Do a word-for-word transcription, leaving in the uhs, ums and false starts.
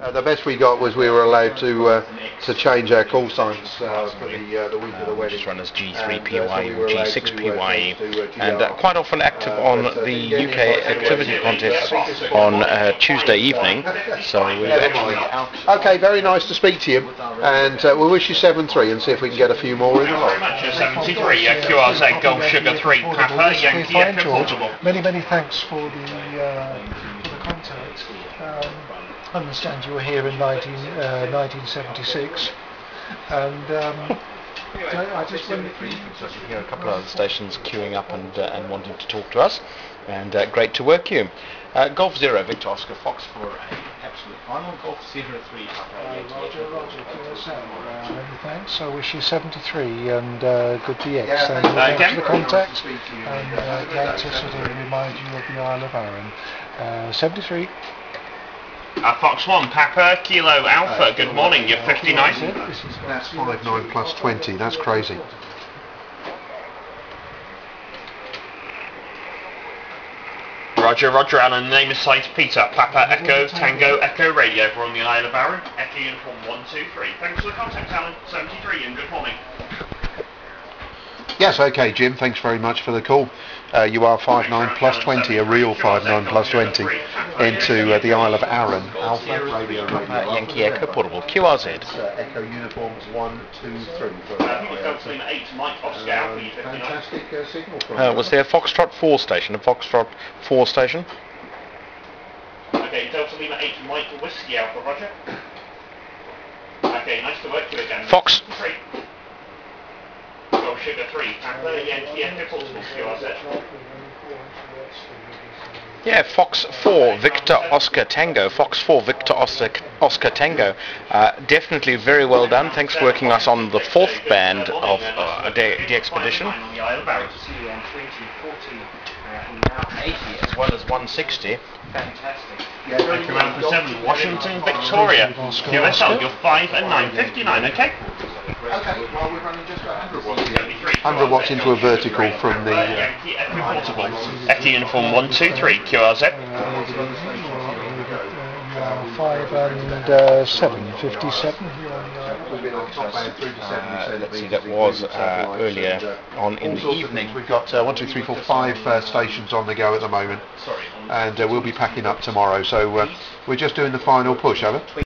Uh, the best we got was we were allowed to uh, to change our call signs uh, for the uh, the week of the wedding. Just run as G three P Y E or G six P Y E, and uh, quite often active on the U K activity contests on uh, Tuesday evening. So we're actually out. Okay, very nice to speak to you, and uh, we'll wish you seven three and see if we can get a few more in the line. seventy-three, uh, Q R Z Golf Sugar three, Papa, Yankee Echo Portable. Many, many thanks for the, uh, for the contact. Um, I understand you were here in nineteen, uh, nineteen seventy-six, and um, I, I just wondered. Here are a couple of other stations queuing up and uh, and wanting to talk to us, and uh, great to work you. Uh, Golf Zero, Victor Oscar Fox for an absolute final. Golf Zero Three, Papa, Roger, Roger, Q S L. Uh, many thanks. I wish you seventy-three and uh, good D X. And uh, thanks for the contact, and uh, glad to sort of remind you of the Isle of Arran. Uh, seventy-three. Uh, Fox one, Papa, Kilo Alpha, good morning, you're fifty-nine. That's five nine plus twenty, that's crazy. Roger, Roger Allen, name is site Peter, Papa, Echo, Tango, Echo Radio, we're on the Isle of Arran, Echo Uniform one two three. Thanks for the contact, Alan, seventy-three, and good morning. Yes, okay, Jim, thanks very much for the call. Uh, you are five nine plus twenty, a real five nine plus twenty, into uh, the Isle of Arran. Alpha, Radio, Papa, Yankee Echo Portable, Q R Z. Uh, Echo Uniforms one two three. Fantastic uh, signal from Uh, was there a Foxtrot four station, a Foxtrot four station? Okay, Delta Lima eight, Mike Whiskey Alpha, Roger. Okay, nice to work you again. Fox. Three. Golf Sugar three, Papa, Yankee Echo Portable, Q R Z. Yeah, Fox four, Victor Oscar Tango. Fox four, Victor Oscar, Oscar Tango. Uh, definitely very well done. Thanks for working us on the fourth band of uh, the, the expedition. eighty as well as one sixty. Fantastic. Thank you, round for seven, Washington, Victoria. Q S L, you're five and nine fifty-nine, okay? Okay, well we're running just about one hundred watts. one hundred watts into a vertical from the... Uh, Yankee Echo Portable, Echo Uniform one two three, Q R Z. five and uh, seven, fifty-seven. Uh, let's see, that was uh, earlier on in the evening. We've got uh, one, two, three, four, five uh, stations on the go at the moment, and uh, we'll be packing up tomorrow. So uh, we're just doing the final push, have we?